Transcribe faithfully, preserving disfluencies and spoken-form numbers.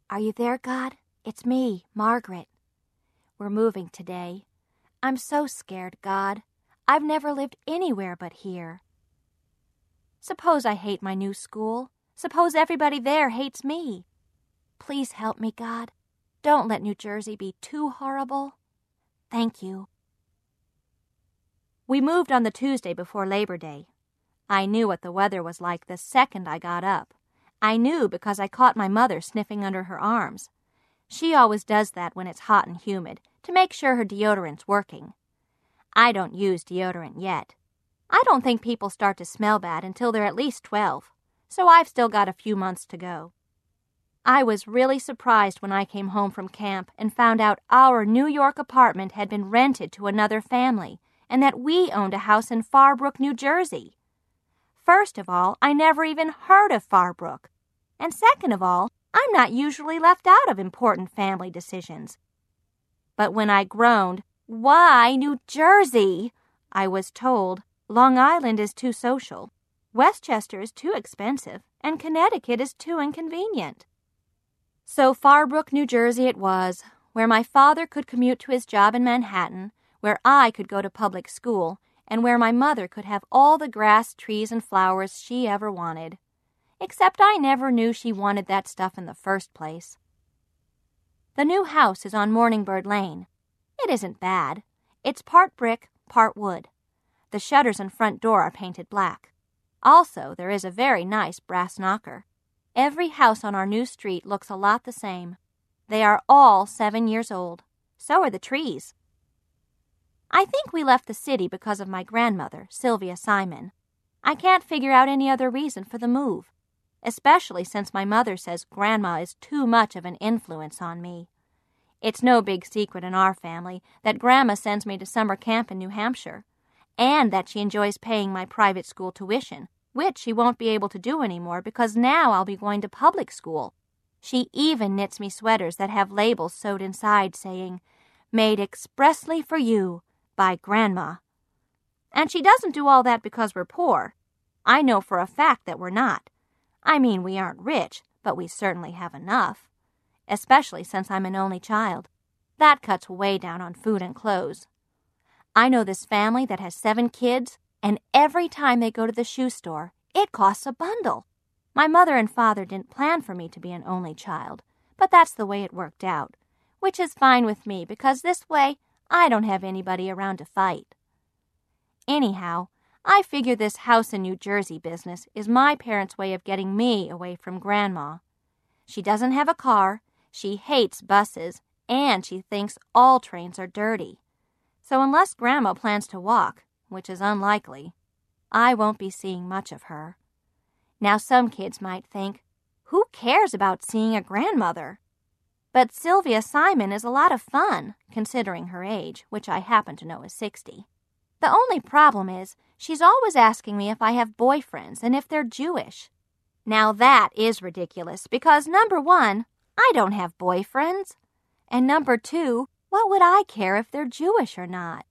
Are you there, God? It's me, Margaret. We're moving today. I'm so scared, God. I've never lived anywhere but here. Suppose I hate my new school. Suppose everybody there hates me. Please help me, God. Don't let New Jersey be too horrible. Thank you. We moved on the Tuesday before Labor Day. I knew what the weather was like the second I got up. I knew because I caught my mother sniffing under her arms. She always does that when it's hot and humid, to make sure her deodorant's working. I don't use deodorant yet. I don't think people start to smell bad until they're at least twelve, so I've still got a few months to go. I was really surprised when I came home from camp and found out our New York apartment had been rented to another family and that we owned a house in Farbrook, New Jersey. First of all, I never even heard of Farbrook. And second of all, I'm not usually left out of important family decisions. But when I groaned, "Why New Jersey?" I was told, Long Island is too social, Westchester is too expensive, and Connecticut is too inconvenient. So Farbrook, New Jersey it was, where my father could commute to his job in Manhattan, where I could go to public school, and where my mother could have all the grass, trees, and flowers she ever wanted. Except I never knew she wanted that stuff in the first place. The new house is on Morningbird Lane. It isn't bad. It's part brick, part wood. The shutters and front door are painted black. Also, there is a very nice brass knocker. Every house on our new street looks a lot the same. They are all seven years old. So are the trees. I think we left the city because of my grandmother, Sylvia Simon. I can't figure out any other reason for the move, especially since my mother says Grandma is too much of an influence on me. It's no big secret in our family that Grandma sends me to summer camp in New Hampshire, and that she enjoys paying my private school tuition, which she won't be able to do anymore because now I'll be going to public school. She even knits me sweaters that have labels sewed inside saying, "Made expressly for you, by Grandma." And she doesn't do all that because we're poor. I know for a fact that we're not. I mean, we aren't rich, but we certainly have enough. Especially since I'm an only child. That cuts way down on food and clothes. I know this family that has seven kids, and every time they go to the shoe store, it costs a bundle. My mother and father didn't plan for me to be an only child, but that's the way it worked out, which is fine with me because this way I don't have anybody around to fight. Anyhow, I figure this house in New Jersey business is my parents' way of getting me away from Grandma. She doesn't have a car, she hates buses, and she thinks all trains are dirty. So unless Grandma plans to walk, which is unlikely, I won't be seeing much of her. Now some kids might think, who cares about seeing a grandmother? But Sylvia Simon is a lot of fun, considering her age, which I happen to know is sixty. The only problem is, she's always asking me if I have boyfriends and if they're Jewish. Now that is ridiculous, because number one, I don't have boyfriends. And number two, what would I care if they're Jewish or not?